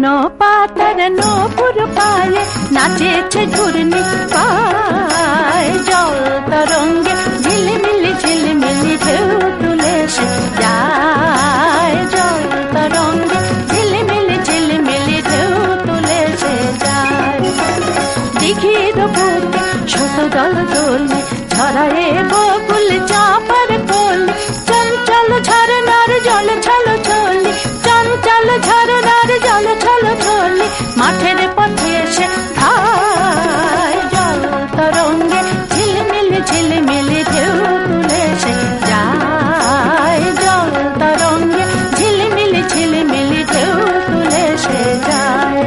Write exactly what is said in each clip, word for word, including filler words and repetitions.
পাতার নূপুর পায়ে নাচেছে ঘূর্ণি পায়, জল তরঙ্গে ঝিলিমিলি ঝিলিমিলি ঢেউ তুলে সে যায়, জল তরঙ্গে ঝিলিমিলি ঝিলিমিলি ঢেউ তুলে সে যায়। দিঘির বুকে ছোট দল দোলে ছড়ায়ে বকুল চাপার কোলে, চঞ্চল ঝরনার জল ছল ছলি, চঞ্চল ঝরনার জল ছল ছলি, মাঠের পথে এসে ধায়, জল তরঙ্গে ঝিলমিলি ঝিলমিলি ঢেউ তুলে সে যায়, জল তরঙ্গে ঝিলমিলি ঝিলমিলি ঢেউ তুলে সে যায়।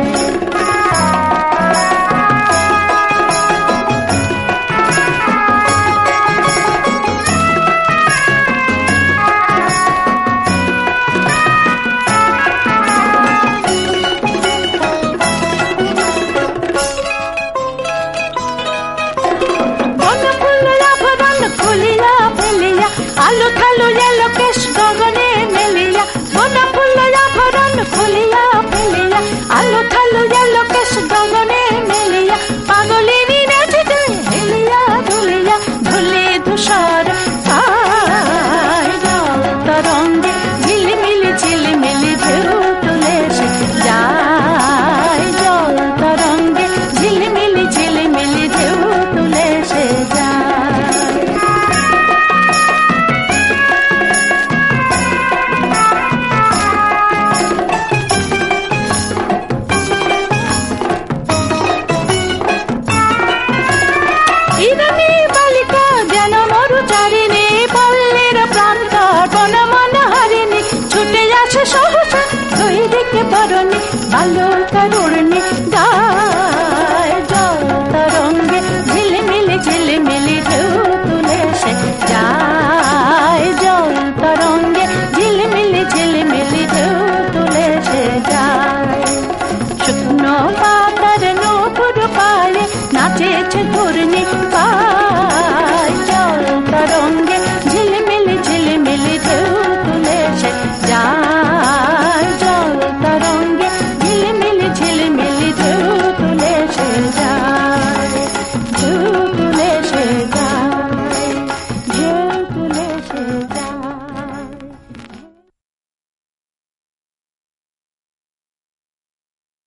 আলো খালো এলো কেশ গগনে মেলিয়া, গোনা ফুল আভরণ খুলিয়া ফেলিয়া, আলো খালো এলো কেশ গগনে মেলিয়া, পাগলিনী নাচে হেলিয়া ধুলিয়া ধুলি ধূসর পায়, জল তরঙ্গে ঝিলিমিলি ঝিলিমিলি ঢেউ তুলে সে যায়, জল তরঙ্গে ঝিলিমিলি ঝিলিমিলি ঢেউ তুলে সে যায়। ছুটে আসে সহসা দুই দিকে বরণী, বালুকা